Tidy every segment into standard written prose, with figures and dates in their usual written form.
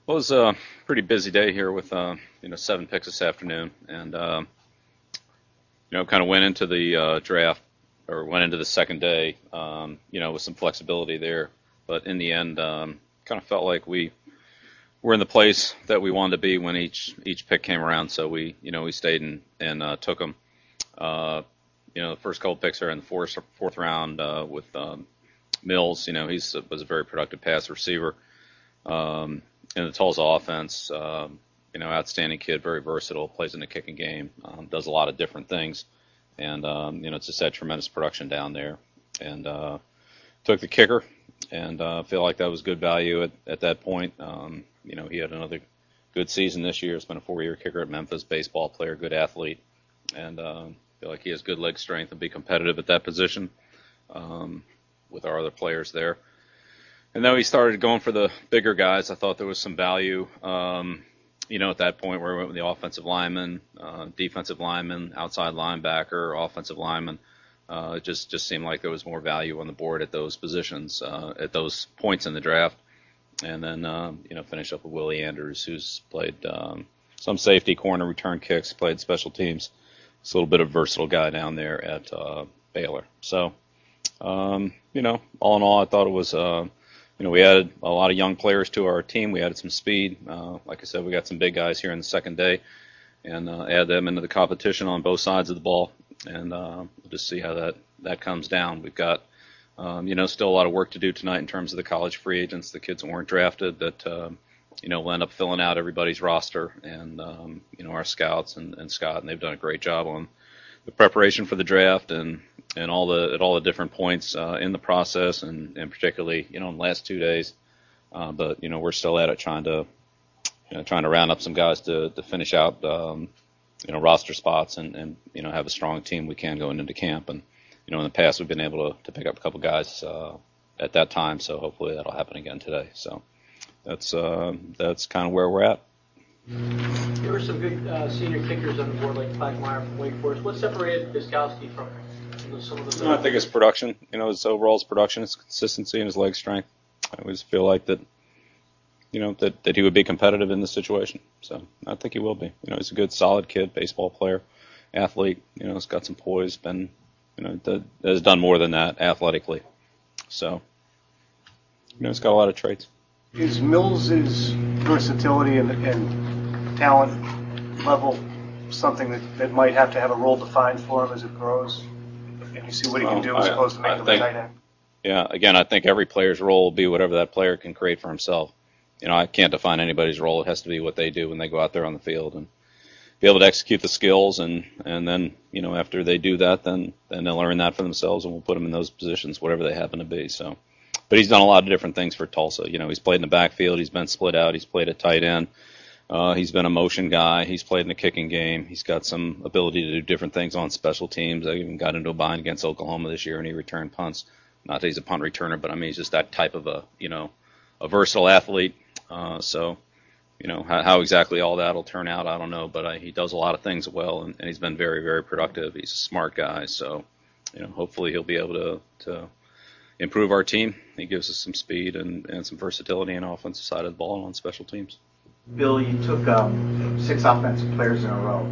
Well, it was a pretty busy day here with 7 picks this afternoon, and kind of went into the draft or went into the second day, with some flexibility there. But in the end, kind of felt like we were in the place that we wanted to be when each pick came around. So we stayed and took them. The first couple picks are in the fourth round with Mills. Was a very productive pass receiver. In the Tulsa offense, outstanding kid, very versatile, plays in the kicking game, does a lot of different things, and it's just had tremendous production down there. And took the kicker, and feel like that was good value at that point. He had another good season this year. It's been a 4-year kicker at Memphis, baseball player, good athlete, and feel like he has good leg strength and be competitive at that position with our other players there. And then we started going for the bigger guys. I thought there was some value, at that point where we went with the offensive lineman, defensive lineman, outside linebacker, offensive lineman. It just seemed like there was more value on the board at those positions, at those points in the draft. And then, finish up with Willie Andrews, who's played some safety, corner, return kicks, played special teams. He's a little bit of a versatile guy down there at Baylor. So, all in all, I thought it was we added a lot of young players to our team. We added some speed. Like I said, we got some big guys here in the second day, and add them into the competition on both sides of the ball, and we'll just see how that comes down. We've got, still a lot of work to do tonight in terms of the college free agents, the kids that weren't drafted that, will end up filling out everybody's roster, and, our scouts and Scott, and they've done a great job on the preparation for the draft and all the different points in the process, and particularly in the last 2 days. But we're still at it, trying to round up some guys to finish out roster spots and have a strong team we can going into camp. And in the past we've been able to pick up a couple guys at that time, so hopefully that'll happen again today. So that's kind of where we're at. There were some good senior kickers on the board, like Plackmeyer from Wake Forest. What separated Gostkowski from some of the? I think his production, his overall production, his consistency, and his leg strength. I always feel like that, that he would be competitive in this situation. So I think he will be. He's a good, solid kid, baseball player, athlete. He's got some poise, been, has done more than that athletically. So, he's got a lot of traits. Is Mills's versatility and talent level something that might have to have a role defined for him as it grows? And you see what he can do as opposed to making him a tight end? Yeah, again, I think every player's role will be whatever that player can create for himself. I can't define anybody's role. It has to be what they do when they go out there on the field and be able to execute the skills. And then, after they do that, then they'll learn that for themselves, and we'll put them in those positions, whatever they happen to be. So, but he's done a lot of different things for Tulsa. He's played in the backfield. He's been split out. He's played at tight end. He's been a motion guy. He's played in the kicking game. He's got some ability to do different things on special teams. I even got into a bind against Oklahoma this year, and he returned punts. Not that he's a punt returner, but I mean, he's just that type of a versatile athlete. So, how exactly all that'll turn out, I don't know, but he does a lot of things well, and he's been very, very productive. He's a smart guy. So, hopefully he'll be able to improve our team. He gives us some speed and some versatility on the offensive side of the ball and on special teams. Bill, you took 6 offensive players in a row.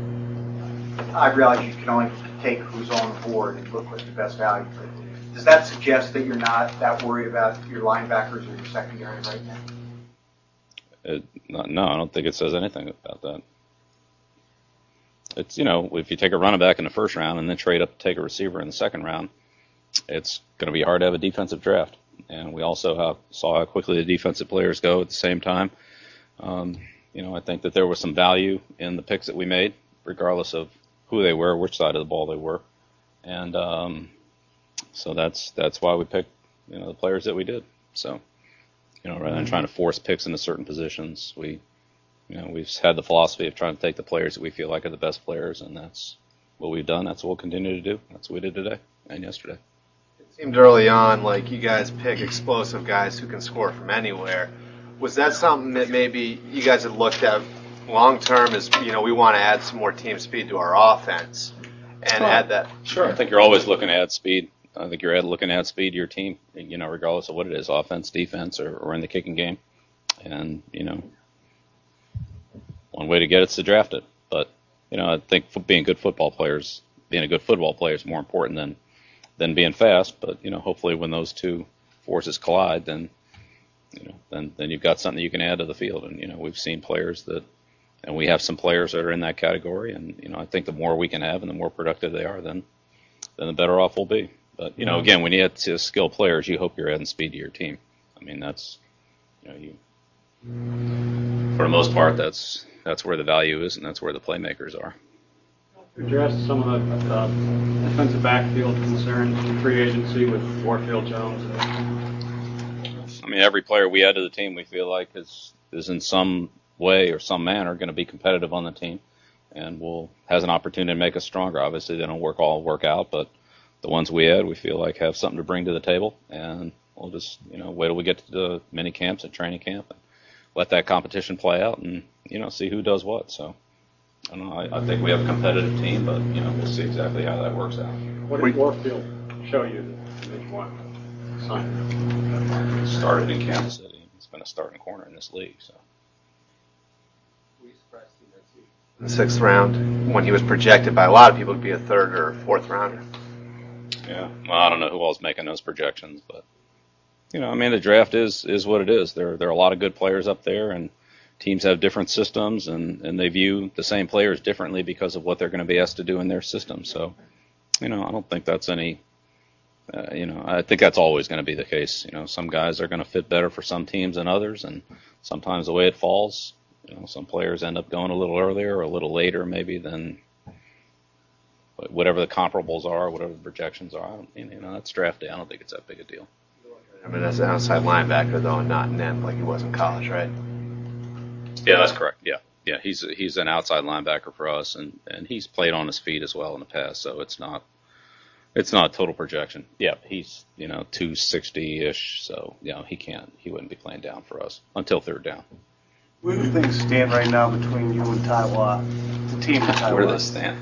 I realize you can only take who's on the board and look what's the best value. But does that suggest that you're not that worried about your linebackers or your secondary right now? No, I don't think it says anything about that. It's, if you take a running back in the first round and then trade up to take a receiver in the second round, it's going to be hard to have a defensive draft. And we also saw how quickly the defensive players go at the same time. I think that there was some value in the picks that we made, regardless of who they were, which side of the ball they were. And so that's why we picked, the players that we did. So, rather than trying to force picks into certain positions, we've had the philosophy of trying to take the players that we feel like are the best players, and that's what we've done. That's what we'll continue to do. That's what we did today and yesterday. It seemed early on like you guys pick explosive guys who can score from anywhere. Was that something that maybe you guys had looked at long term as, we want to add some more team speed to our offense and add that? Sure. I think you're always looking to add speed. I think you're looking to add speed to your team, regardless of what it is, offense, defense, or in the kicking game. And, one way to get it's to draft it. But I think being a good football player is more important than being fast. But hopefully when those two forces collide, then then you've got something you can add to the field. And we've seen players and we have some players that are in that category. And I think the more we can have and the more productive they are, then the better off we'll be. But again, when you add to skilled players, you hope you're adding speed to your team. I mean, that's for the most part, that's where the value is, and that's where the playmakers are. Address some of the defensive backfield concerns in free agency with Warfield Jones. I mean, every player we add to the team, we feel like is in some way or some manner going to be competitive on the team, and has an opportunity to make us stronger. Obviously, they don't all work out, but the ones we add, we feel like have something to bring to the table, and we'll just wait till we get to the mini camps and training camp and let that competition play out, and see who does what. So. I don't know. I think we have a competitive team, but we'll see exactly how that works out. What did Warfield show you that you want to sign? Started in Kansas City. He's been a starting corner in this league. So. In the 6th round, when he was projected by a lot of people to be a 3rd or 4th rounder. Yeah. Well, I don't know who else is making those projections, but I mean, the draft is what it is. There are a lot of good players up there, and teams have different systems, and they view the same players differently because of what they're going to be asked to do in their system. So, I don't think that's any, I think that's always going to be the case. Some guys are going to fit better for some teams than others, and sometimes the way it falls, some players end up going a little earlier or a little later maybe than whatever the comparables are, whatever the projections are. That's draft day. I don't think it's that big a deal. I mean, as an outside linebacker, though, and not an end like he was in college, right? Yeah, that's correct. Yeah. He's an outside linebacker for us, and he's played on his feet as well in the past, so it's not a total projection. Yeah, he's 260-ish, so he wouldn't be playing down for us until 3rd down. Where do things stand right now between you and Ty Watt, the team and Ty Watt? Where do they stand?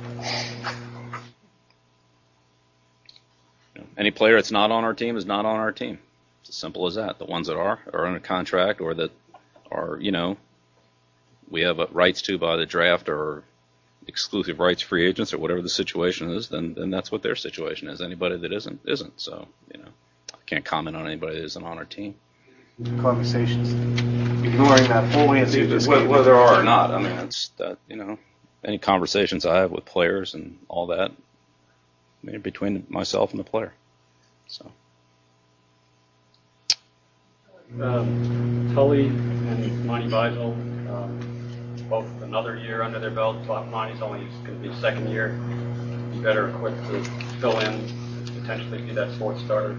Any player that's not on our team is not on our team. It's as simple as that. The ones that are under contract or that are we have rights to by the draft or exclusive rights free agents or whatever the situation is, then that's what their situation is. Anybody that isn't. So, I can't comment on anybody that isn't on our team. Conversations, ignoring that whole answer you just gave. Whether there are or not, I mean, it's that, any conversations I have with players and all that, between myself and the player. So. Tully and Monty Beisel, both another year under their belt. Monty's only going to be 2nd year. Be better equipped to fill in, potentially be that 4th starter.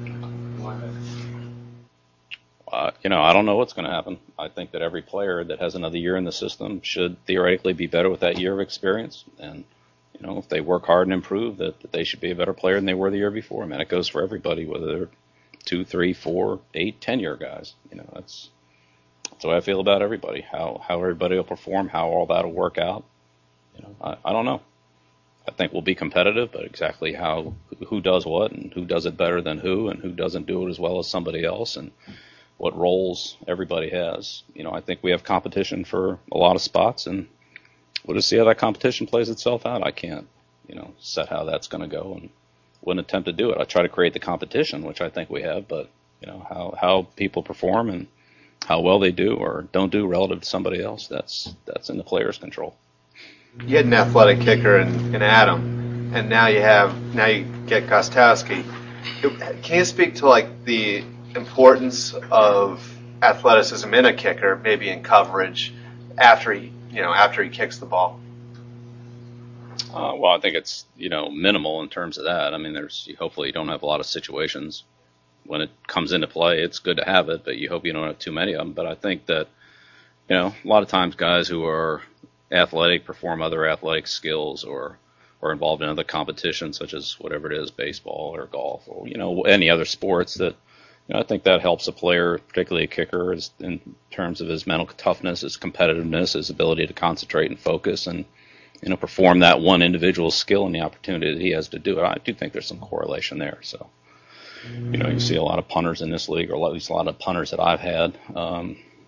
I don't know what's going to happen. I think that every player that has another year in the system should theoretically be better with that year of experience. And, if they work hard and improve, that they should be a better player than they were the year before. I mean, it goes for everybody, whether they're 2, 3, 4, 8, 10-year guys. That's the way I feel about everybody. How everybody will perform, how all that will work out. I don't know. I think we'll be competitive, but exactly who does what and who does it better than who and who doesn't do it as well as somebody else and what roles everybody has. I think we have competition for a lot of spots, and we'll just see how that competition plays itself out. I can't, set how that's going to go and wouldn't attempt to do it. I try to create the competition, which I think we have, but, how people perform and how well they do or don't do relative to somebody else, that's in the player's control. You had an athletic kicker in Adam, and now you get Gostowski. Can you speak to the importance of athleticism in a kicker, maybe in coverage after he kicks the ball? Well, I think it's minimal in terms of that. I mean, hopefully you don't have a lot of situations when it comes into play. It's good to have it, but you hope you don't have too many of them. But I think that a lot of times guys who are athletic perform other athletic skills or involved in other competitions such as whatever it is, baseball or golf or any other sports that. I think that helps a player, particularly a kicker, in terms of his mental toughness, his competitiveness, his ability to concentrate and focus and perform that one individual skill and the opportunity that he has to do it. I do think there's some correlation there. So, you see a lot of punters in this league, or at least a lot of punters that I've had,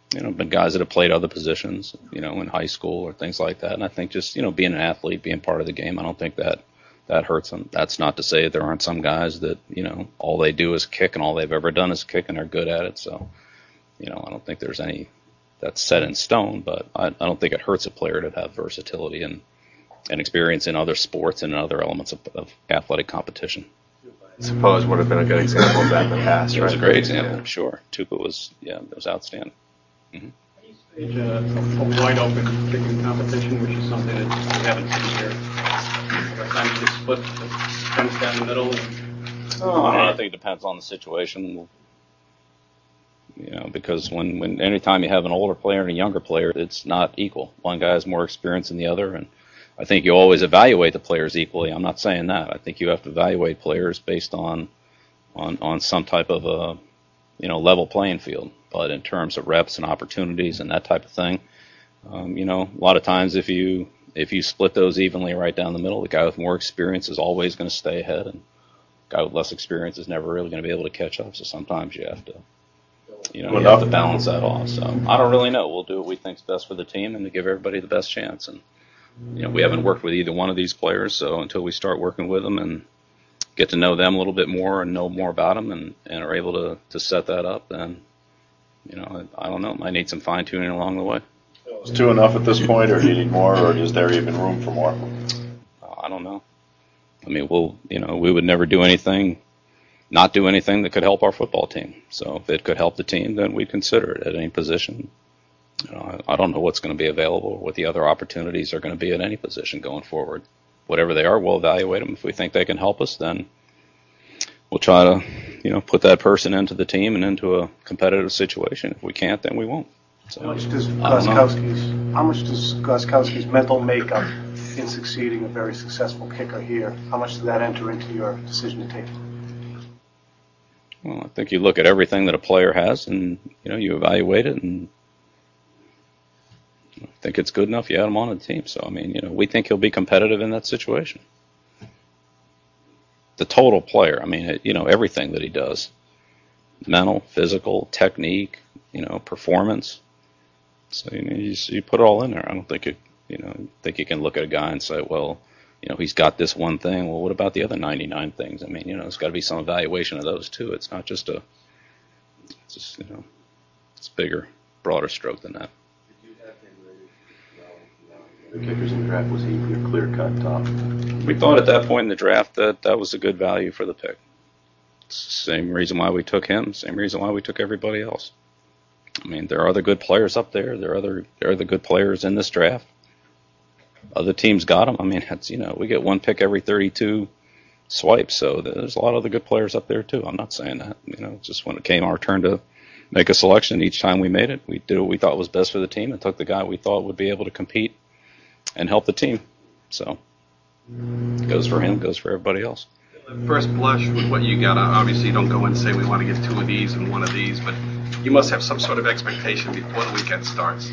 been guys that have played other positions, in high school or things like that. And I think just, being an athlete, being part of the game, I don't think that hurts them. That's not to say that there aren't some guys that, all they do is kick and all they've ever done is kick and they're good at it. So, I don't think there's any that's set in stone, but I don't think it hurts a player to have versatility and experience in other sports and in other elements of athletic competition. I suppose would have been a good example of that in the past, It right? was a great example, sure. Tupa was, it was outstanding. Mm-hmm. Stage a wide open kicking competition, which is something that we haven't seen here. Every time you just split the fence down the middle. I think it depends on the situation. Because when anytime you have an older player and a younger player, it's not equal. One guy has more experience than the other, and I think you always evaluate the players equally. I'm not saying that. I think you have to evaluate players based on some type of a level playing field. But in terms of reps and opportunities and that type of thing, a lot of times if you split those evenly right down the middle, the guy with more experience is always going to stay ahead, and the guy with less experience is never really going to be able to catch up. So sometimes you have to. You have to balance that off. So I don't really know. We'll do what we think's best for the team and to give everybody the best chance. And we haven't worked with either one of these players, so until we start working with them and get to know them a little bit more and know more about them and are able to set that up, then I don't know. Might need some fine tuning along the way. Is 2 enough at this point, or do you need more, or is there even room for more? I don't know. I mean, we would never not do anything that could help our football team. So if it could help the team, then we'd consider it at any position. I don't know what's going to be available, what the other opportunities are going to be at any position going forward. Whatever they are, we'll evaluate them. If we think they can help us, then we'll try to, put that person into the team and into a competitive situation. If we can't, then we won't. So, How much does Gostkowski's mental makeup in succeeding a very successful kicker here, how much does that enter into your decision to take? Well, I think you look at everything that a player has and, you evaluate it and think it's good enough, you add him on the team. So, I mean, we think he'll be competitive in that situation. The total player, I mean, everything that he does, mental, physical, technique, performance. So, you put it all in there. I don't think think you can look at a guy and say, well, he's got this one thing. Well, what about the other 99 things? I mean, there's got to be some evaluation of those too. It's not just it's bigger, broader stroke than that. The kickers in the draft, was he your clear-cut top? We thought at that point in the draft that was a good value for the pick. It's the same reason why we took him, same reason why we took everybody else. I mean, there are other good players up there. There are the good players in this draft. Other teams got them. I mean, it's, we get one pick every 32 swipes, so there's a lot of the good players up there too. I'm not saying that. Just when it came our turn to make a selection, each time we made it, we did what we thought was best for the team and took the guy we thought would be able to compete and help the team. So it goes for him, goes for everybody else. First blush with what you got, obviously you don't go and say we want to get 2 of these and 1 of these, but you must have some sort of expectation before the weekend starts.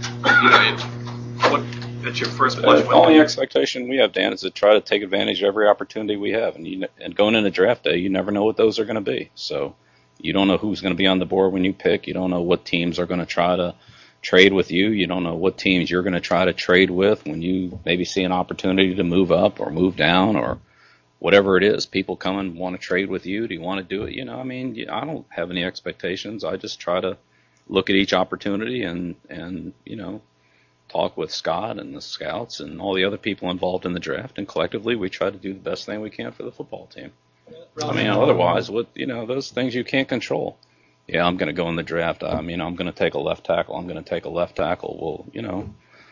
That's your first blush. The only expectation we have, Dan, is to try to take advantage of every opportunity we have. And going into draft day, you never know what those are going to be. So you don't know who's going to be on the board when you pick. You don't know what teams are going to try to trade with you. You don't know what teams you're going to try to trade with when you maybe see an opportunity to move up or move down or whatever it is. People come and want to trade with you. Do you want to do it? I don't have any expectations. I just try to look at each opportunity and talk with Scott and the scouts and all the other people involved in the draft, and collectively we try to do the best thing we can for the football team. I mean, otherwise, those things you can't control. Yeah, I'm going to go in the draft. I mean, I'm going to take a left tackle. I'm going to take a left tackle. Well,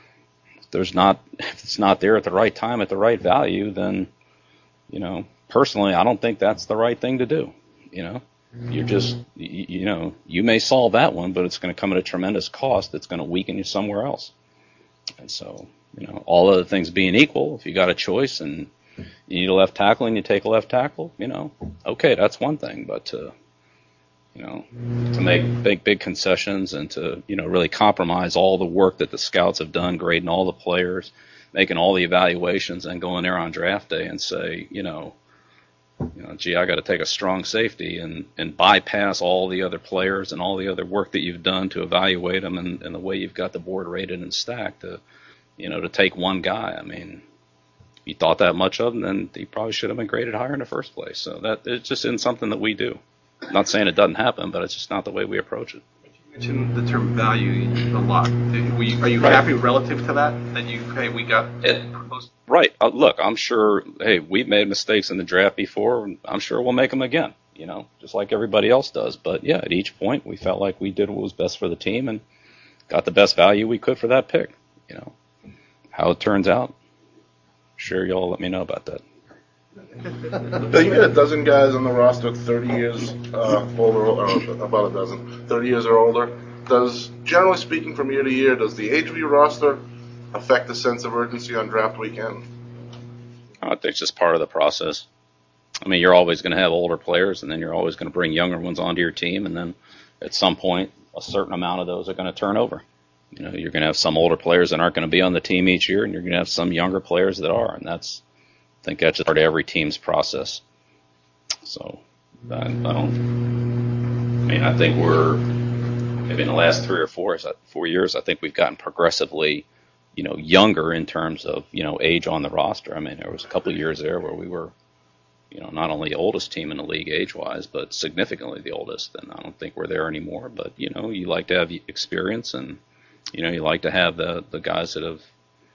if it's not there at the right time at the right value, then, personally, I don't think that's the right thing to do. You're just, you may solve that one, but it's going to come at a tremendous cost that's going to weaken you somewhere else. And so, all other things being equal, if you got a choice and you need a left tackle and you take a left tackle, okay, that's one thing. But to make big concessions and to, really compromise all the work that the scouts have done, grading all the players, making all the evaluations, and going there on draft day and say, gee, I got to take a strong safety and bypass all the other players and all the other work that you've done to evaluate them and the way you've got the board rated and stacked to take one guy. I mean, if you thought that much of him, then he probably should have been graded higher in the first place. So that it just isn't something that we do. I'm not saying it doesn't happen, but it's just not the way we approach it. You mentioned the term value a lot. Are you happy relative to that? We got it. Right. Look, I'm sure, hey, we've made mistakes in the draft before, and I'm sure we'll make them again, just like everybody else does. But, yeah, at each point, we felt like we did what was best for the team and got the best value we could for that pick. How it turns out, sure, y'all let me know about that. You got a dozen guys on the roster 30 years older, or about a dozen, 30 years or older. Does, generally speaking, from year to year, does the age of your roster affect the sense of urgency on draft weekend? I think it's just part of the process. I mean, you're always going to have older players, and then you're always going to bring younger ones onto your team, and then at some point, a certain amount of those are going to turn over. You're going to have some older players that aren't going to be on the team each year, and you're going to have some younger players that are, and I think that's just part of every team's process. So, I think maybe in the last 3 or 4 years, I think we've gotten progressively younger in terms of, age on the roster. I mean, there was a couple of years there where we were, not only the oldest team in the league age-wise, but significantly the oldest. And I don't think we're there anymore. But, you like to have experience and, you like to have the guys that have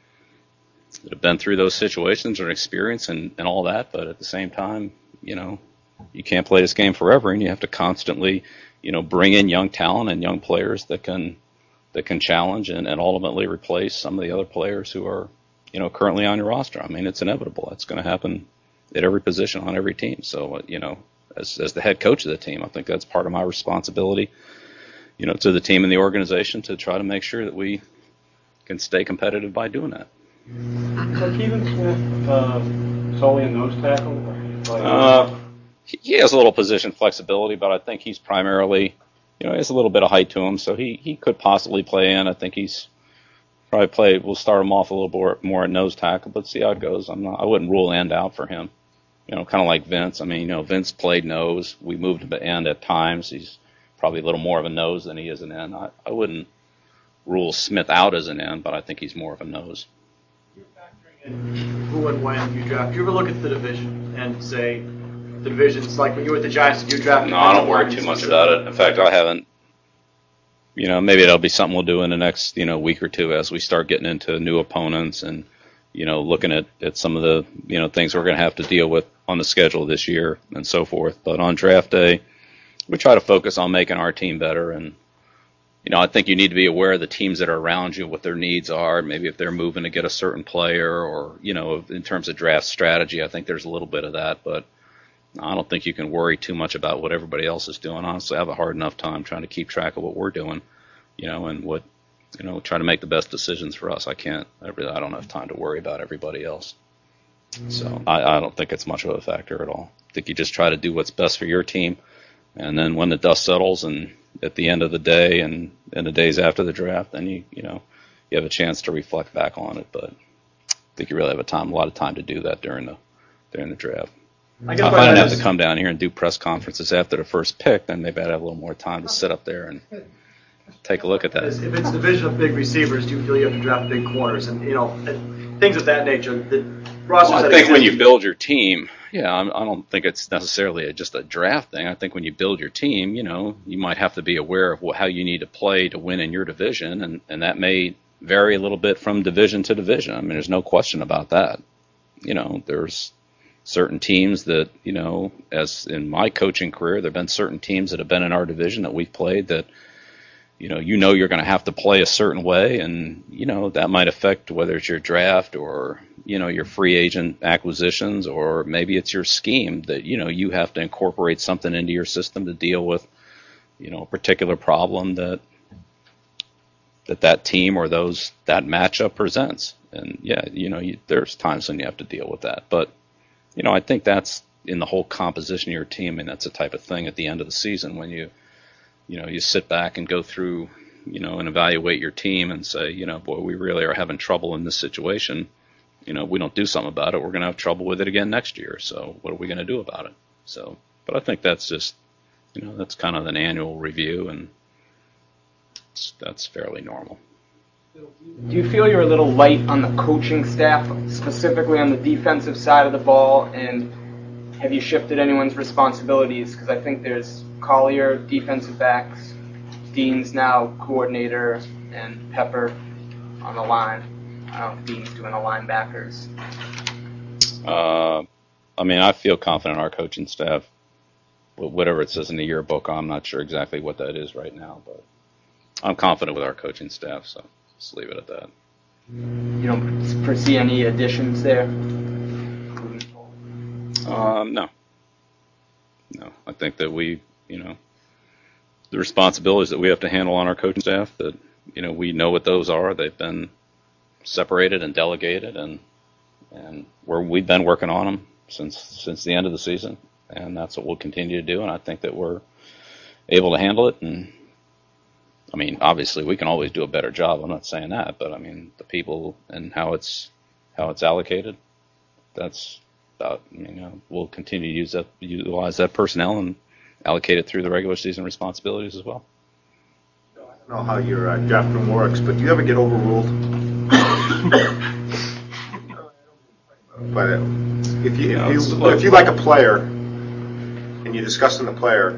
been through those situations or experience and all that. But at the same time, you can't play this game forever, and you have to constantly, bring in young talent and young players that can challenge and ultimately replace some of the other players who are, currently on your roster. I mean, it's inevitable. It's going to happen at every position on every team. So, as the head coach of the team, I think that's part of my responsibility, to the team and the organization to try to make sure that we can stay competitive by doing that. So Keevan Smith solely a nose tackle? He has a little position flexibility, but I think he's primarily, he has a little bit of height to him, so he could possibly play in. I think he's probably we'll start him off a little more at nose tackle, but see how it goes. I wouldn't rule end out for him. Kind of like Vince. I mean, Vince played nose. We moved him to end at times. He's probably a little more of a nose than he is an end. I wouldn't rule Smith out as an end, but I think he's more of a nose. You're factoring in who and when you draft. Do you ever look at the division and say the division's like when you were with the Giants, you drafted? No, I don't worry too much about it. In fact, I haven't. Maybe that'll be something we'll do in the next, week or two as we start getting into new opponents and, looking at some of the, things we're going to have to deal with on the schedule this year and so forth. But on draft day, we try to focus on making our team better. And, I think you need to be aware of the teams that are around you, what their needs are, maybe if they're moving to get a certain player or, in terms of draft strategy, I think there's a little bit of that. But I don't think you can worry too much about what everybody else is doing. Honestly, I have a hard enough time trying to keep track of what we're doing, and what, try to make the best decisions for us. I don't have time to worry about everybody else. So I don't think it's much of a factor at all. I think you just try to do what's best for your team. And then when the dust settles and at the end of the day and the days after the draft, then you have a chance to reflect back on it. But I think you really have a lot of time to do that during the draft. If I didn't have to come down here and do press conferences after the first pick, then maybe I'd have a little more time to sit up there and take a look at that. If it's a division of big receivers, do you feel you have to draft big corners and things of that nature? I think when you build your team, I don't think it's necessarily just a draft thing. I think when you build your team, you might have to be aware of how you need to play to win in your division, and that may vary a little bit from division to division. I mean, there's no question about that. There's certain teams that, as in my coaching career, there have been certain teams that have been in our division that we've played that, you're going to have to play a certain way, and, that might affect whether it's your draft or, your free agent acquisitions, or maybe it's your scheme that, you have to incorporate something into your system to deal with, a particular problem that team or that matchup presents. And there's times when you have to deal with that. But, I think that's in the whole composition of your team, and that's the type of thing at the end of the season when you sit back and go through, and evaluate your team and say, boy, we really are having trouble in this situation. we don't do something about it, we're going to have trouble with it again next year. So what are we going to do about it? So, but I think that's just, that's kind of an annual review, and that's fairly normal. Do you feel you're a little light on the coaching staff, specifically on the defensive side of the ball, and have you shifted anyone's responsibilities? Because I think there's Collier, defensive backs, Dean's now coordinator, and Pepper on the line. I don't know if Dean's doing the linebackers. I feel confident in our coaching staff. Whatever it says in the yearbook, I'm not sure exactly what that is right now, but I'm confident with our coaching staff, so just leave it at that. You don't foresee any additions there? No. I think that we, the responsibilities that we have to handle on our coaching staff, that, we know what those are. They've been separated and delegated, and we've been working on them since the end of the season, and that's what we'll continue to do. And I think that we're able to handle it. And obviously we can always do a better job. I'm not saying that, but the people and how it's allocated, that's about, we'll continue to utilize that personnel and allocate it through the regular season responsibilities as well. I don't know how your draft room works, but do you ever get overruled? But if you like a player and you're discussing the player.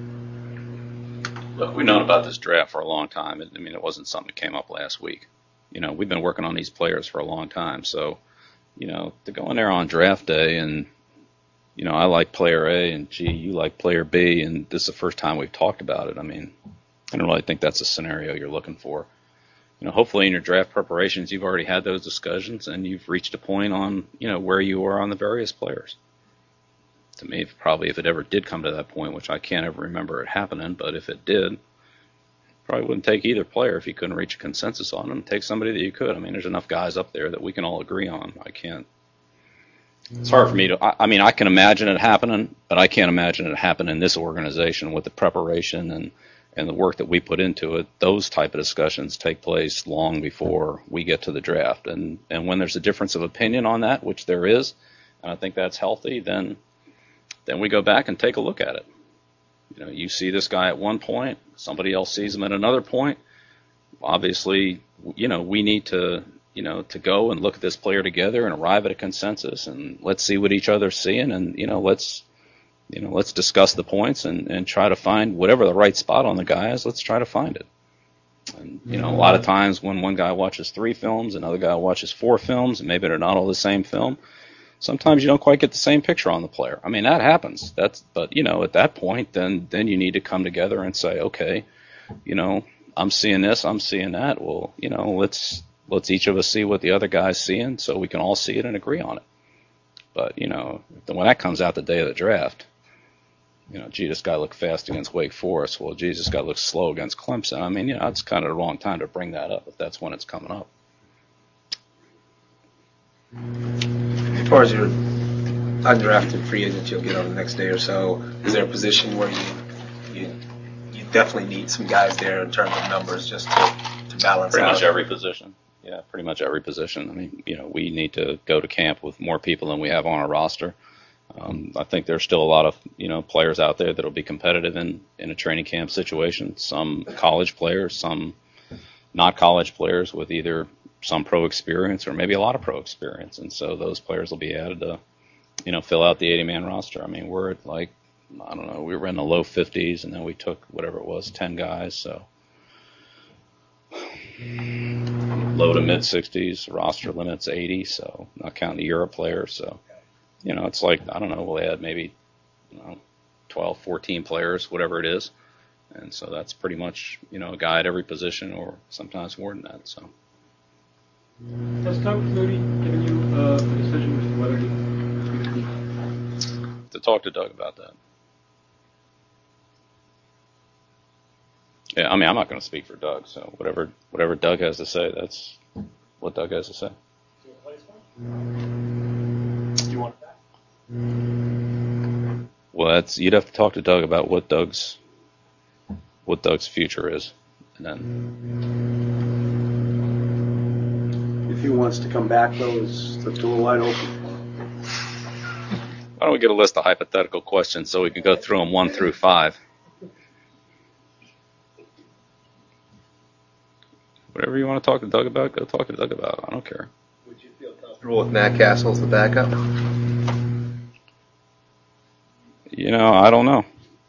Look, we've known about this draft for a long time. It wasn't something that came up last week. We've been working on these players for a long time. So, to go in there on draft day and, I like player A and gee, you like player B, and this is the first time we've talked about it. I don't really think that's a scenario you're looking for. Hopefully in your draft preparations, you've already had those discussions and you've reached a point on, where you are on the various players. To me, if it ever did come to that point, which I can't ever remember it happening, but if it did, probably wouldn't take either player if you couldn't reach a consensus on them. Take somebody that you could. There's enough guys up there that we can all agree on. It's hard for me to, I can imagine it happening, but I can't imagine it happening in this organization with the preparation and the work that we put into it. Those type of discussions take place long before we get to the draft. And when there's a difference of opinion on that, which there is, and I think that's healthy, then we go back and take a look at it. You see this guy at one point, somebody else sees him at another point. Obviously, we need to go and look at this player together and arrive at a consensus, and let's see what each other's seeing, and let's discuss the points and try to find whatever the right spot on the guy is. Let's try to find it. And a lot of times when one guy watches 3 films, another guy watches 4 films, and maybe they're not all the same film, sometimes you don't quite get the same picture on the player. That happens. But at that point, then you need to come together and say, okay, I'm seeing this, I'm seeing that. Well, let's each of us see what the other guy's seeing, so we can all see it and agree on it. But when that comes out the day of the draft, gee, this guy looked fast against Wake Forest. Well, geez, this guy looks slow against Clemson. It's kind of the wrong time to bring that up if that's when it's coming up. As far as your undrafted free agent you'll get on the next day or so, is there a position where you definitely need some guys there in terms of numbers just to balance pretty out? Much every position. Yeah, pretty much every position. We need to go to camp with more people than we have on our roster. I think there's still a lot of, players out there that will be competitive in a training camp situation. Some college players, some not college players with either some pro experience or maybe a lot of pro experience. And so those players will be added to, fill out the 80-man roster. We're at we were in the low 50s, and then we took whatever it was, 10 guys. So low to mid 60s, roster limits 80. So not counting the Europe players. So, it's we'll add maybe 12, 14 players, whatever it is. And so that's pretty much, a guy at every position or sometimes more than that. So. Has Doug Flutie given you a decision as to whether he to talk to Doug about that? Yeah, I'm not going to speak for Doug, so whatever Doug has to say, that's what Doug has to say. Do you want that? Well, you'd have to talk to Doug about what Doug's future is, and then. he wants to come back, though, is the door wide open. Why don't we get a list of hypothetical questions so we can go through them 1 through 5? Whatever you want to talk to Doug about, go talk to Doug about. I don't care. Would you feel comfortable with Matt Castle as the backup? I don't know.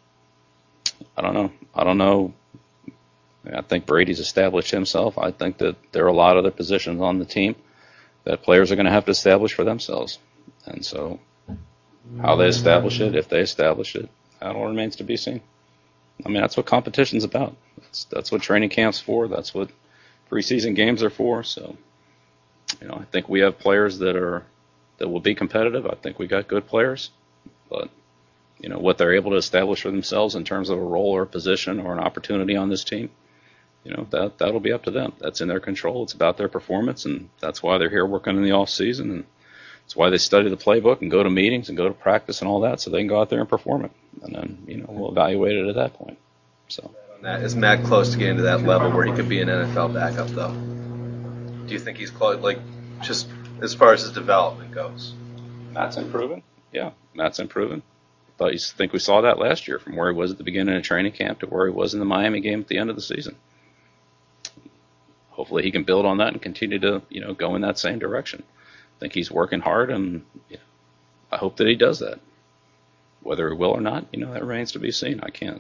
I don't know. I think Brady's established himself. I think that there are a lot of other positions on the team that players are going to have to establish for themselves. And so how they establish it, if they establish it, that all remains to be seen. I mean, that's what competition's about. That's what training camp's for. That's what preseason games are for. So, I think we have players that will be competitive. I think we got good players. But, what they're able to establish for themselves in terms of a role or a position or an opportunity on this team, that'll be up to them. That's in their control. It's about their performance, and that's why they're here working in the off season, and it's why they study the playbook and go to meetings and go to practice and all that, so they can go out there and perform it. And then, we'll evaluate it at that point. So, is Matt close to getting to that level where he could be an NFL backup, though? Do you think he's close, just as far as his development goes? Matt's improving. Yeah, Matt's improving. But I think we saw that last year, from where he was at the beginning of training camp to where he was in the Miami game at the end of the season. Hopefully he can build on that and continue to, go in that same direction. I think he's working hard, and I hope that he does that. Whether he will or not, that remains to be seen. I can't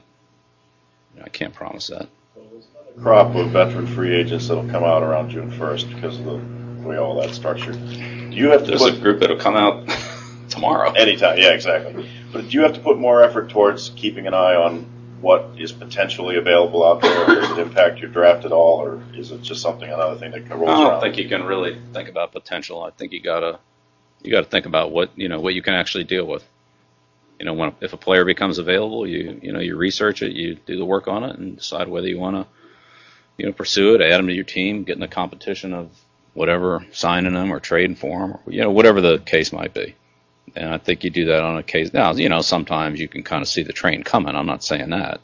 promise that. Crop of veteran free agents that'll come out around June 1st because of the way all that starts. Do you have to There's a group that'll come out tomorrow. Anytime, yeah, exactly. But do you have to put more effort towards keeping an eye on what is potentially available out there? Does it impact your draft at all, or is it just another thing that rolls around? I don't think you can really think about potential. I think you gotta think about what you can actually deal with. If a player becomes available, you research it, you do the work on it, and decide whether you want to pursue it, add them to your team, get in the competition of whatever, signing them or trading for them, or whatever the case might be. And I think you do that on a case. Now, sometimes you can kind of see the train coming. I'm not saying that.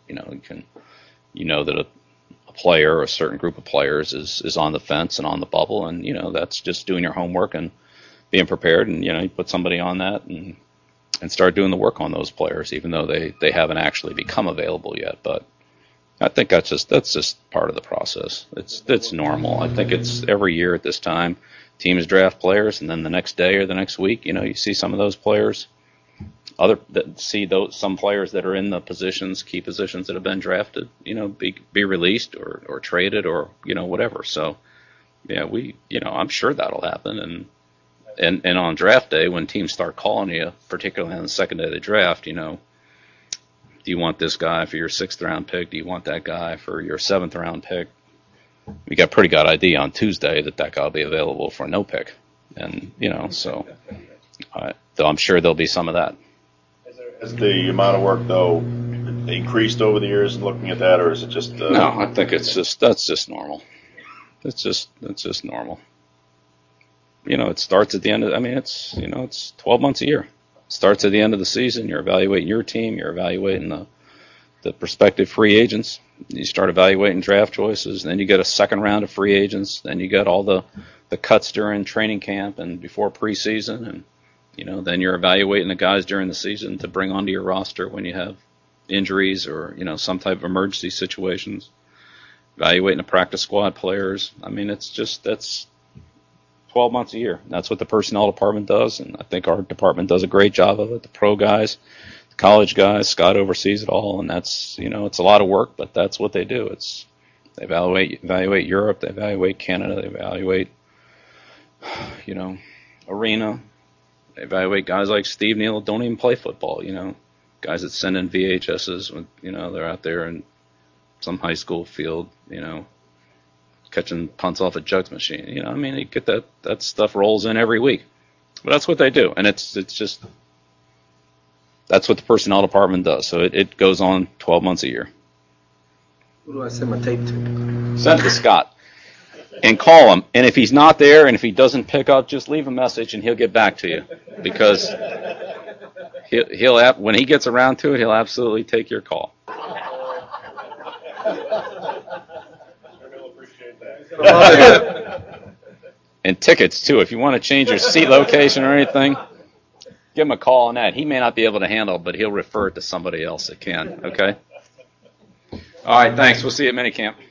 That a player or a certain group of players is on the fence and on the bubble, and that's just doing your homework and being prepared. And you put somebody on that and start doing the work on those players, even though they haven't actually become available yet. But I think that's just part of the process. It's normal. I think it's every year at this time. Teams draft players, and then the next day or the next week, you see some of those players, some players that are in the key positions that have been drafted, be released or traded or whatever. So, yeah, I'm sure that'll happen. And on draft day, when teams start calling you, particularly on the second day of the draft, do you want this guy for your 6th round pick? Do you want that guy for your 7th round pick? We got a pretty good idea on Tuesday that guy will be available for no pick. And, so I'm sure there'll be some of that. Has the amount of work, though, increased over the years in looking at that, or is it just... No, I think that's just normal. It's just normal. It starts at the end of, it's 12 months a year. It starts at the end of the season. You're evaluating your team. You're evaluating the prospective free agents. You start evaluating draft choices, and then you get a second round of free agents. Then you get all the cuts during training camp and before preseason, and then you're evaluating the guys during the season to bring onto your roster when you have injuries or some type of emergency situations. Evaluating the practice squad players. That's 12 months a year. That's what the personnel department does, and I think our department does a great job of it. The pro guys. College guys, Scott oversees it all, and that's it's a lot of work, but that's what they do. They evaluate Europe, they evaluate Canada, they evaluate Arena, they evaluate guys like Steve Neal that don't even play football, guys that send in VHSs when they're out there in some high school field, catching punts off a jugs machine. You get that stuff rolls in every week, but that's what they do, and it's just. That's what the personnel department does. So it goes on 12 months a year. Who do I send my tape to? Send it to Scott and call him. And if he's not there and if he doesn't pick up, just leave a message and he'll get back to you. Because when he gets around to it, he'll absolutely take your call. And tickets, too. If you want to change your seat location or anything, give him a call on that. He may not be able to handle it, but he'll refer it to somebody else that can, okay? All right, thanks. We'll see you at minicamp.